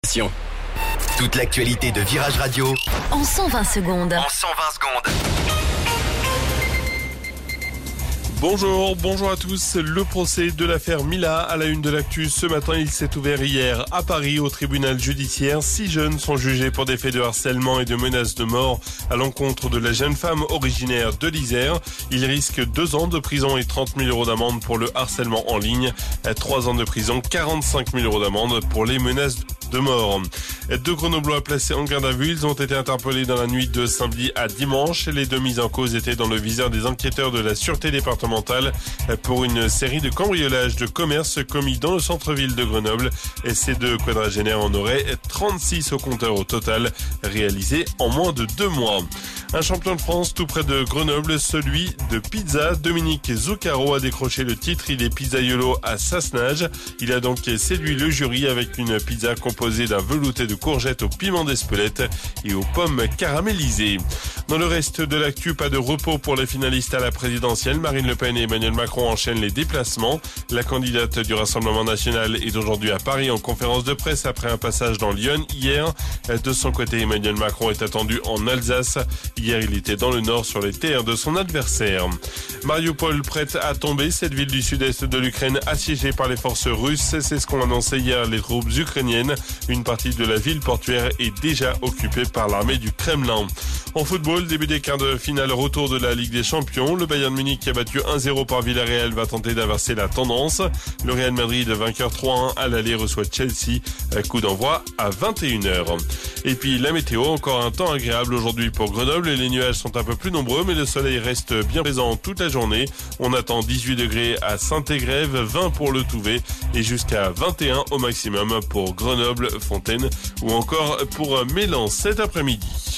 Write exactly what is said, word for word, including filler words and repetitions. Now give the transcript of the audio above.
Toute l'actualité de Virage Radio en cent vingt secondes. En cent vingt secondes. Bonjour, bonjour à tous. Le procès de l'affaire Mila à la une de l'actu. Ce matin, il s'est ouvert hier à Paris au tribunal judiciaire. Six jeunes sont jugés pour des faits de harcèlement et de menaces de mort à l'encontre de la jeune femme originaire de l'Isère. Ils risquent deux ans de prison et trente mille euros d'amende pour le harcèlement en ligne. Trois ans de prison, quarante-cinq mille euros d'amende pour les menaces de mort. Deux Grenoblois placés en garde à vue, ils ont été interpellés dans la nuit de samedi à dimanche. Les deux mises en cause étaient dans le viseur des enquêteurs de la sûreté départementale pour une série de cambriolages de commerce commis dans le centre-ville de Grenoble. Et ces deux quadragénaires en auraient trente-six au compteur au total, réalisés en moins de deux mois. Un champion de France tout près de Grenoble, celui de pizza. Dominique Zuccaro a décroché le titre. Il est pizzaiolo à Sassenage. Il a donc séduit le jury avec une pizza composée d'un velouté de courgettes au piment d'Espelette et aux pommes caramélisées. Dans le reste de l'actu, pas de repos pour les finalistes à la présidentielle. Marine Le Pen et Emmanuel Macron enchaînent les déplacements. La candidate du Rassemblement national est aujourd'hui à Paris en conférence de presse après un passage dans Lyon hier. De son côté, Emmanuel Macron est attendu en Alsace. Hier, il était dans le nord sur les terres de son adversaire. Mariupol prête à tomber, cette ville du sud-est de l'Ukraine assiégée par les forces russes. C'est ce qu'ont annoncé hier les troupes ukrainiennes. Une partie de la ville portuaire est déjà occupée par l'armée du Kremlin. En football, début des quarts de finale, retour de la Ligue des Champions. Le Bayern Munich qui a battu un zéro par Villarreal va tenter d'inverser la tendance. Le Real Madrid, vainqueur trois un à l'aller, reçoit Chelsea. Coup d'envoi à vingt et une heures. Et puis la météo, encore un temps agréable aujourd'hui pour Grenoble. Les nuages sont un peu plus nombreux, mais le soleil reste bien présent toute la journée. On attend dix-huit degrés à Saint-Égrève, vingt pour le Touvet et jusqu'à vingt et un au maximum pour Grenoble, Fontaine ou encore pour Mélan cet après-midi.